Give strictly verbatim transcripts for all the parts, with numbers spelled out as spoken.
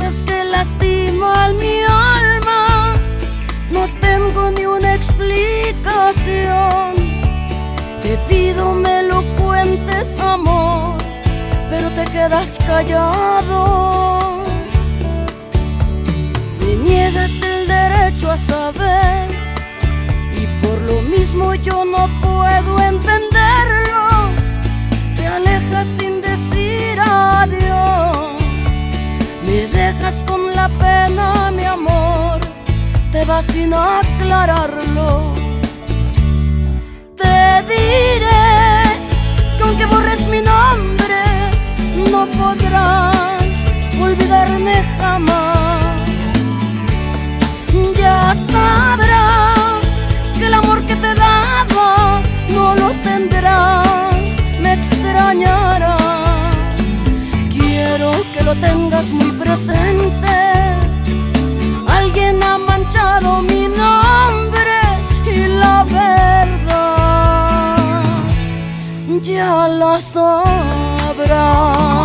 cosas que lastiman mi alma, no tengo ni una explicación. Te pido me lo cuentes, amor, pero te quedas callado. Me niegas el derecho a saber y por lo mismo yo no puedo entenderlo. Te alejas sin decir adiós, me dejas con la pena, mi amor, te vas sin aclararlo. Te diré que aunque borres mi nombre, no podrás olvidarme jamás. Ya sabrás que el amor que te daba no lo tendrás, me extrañarás. Quiero que lo tengas muy presente. Alguien ha manchado mi nombre y la verdad ya la sabrás.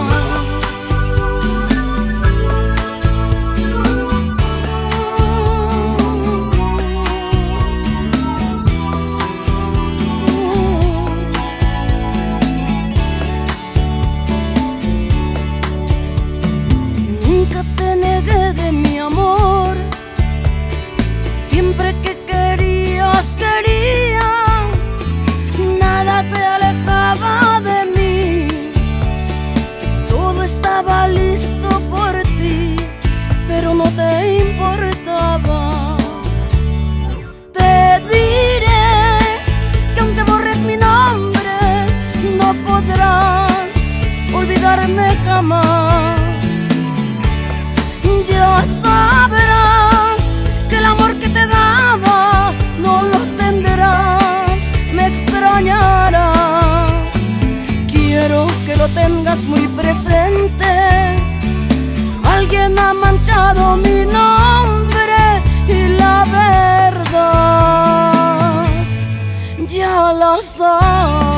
Nunca te negué de mi amor, siempre que querías, quería. Nada te alejaba de mí, todo estaba listo por ti, pero no te importaba. Te diré que aunque borres mi nombre, no podrás olvidarme jamás. Ya sabrás que el amor que te daba no lo tendrás, me extrañarás. Quiero que lo tengas muy presente. Alguien ha manchado mi nombre y la verdad ya la sabes.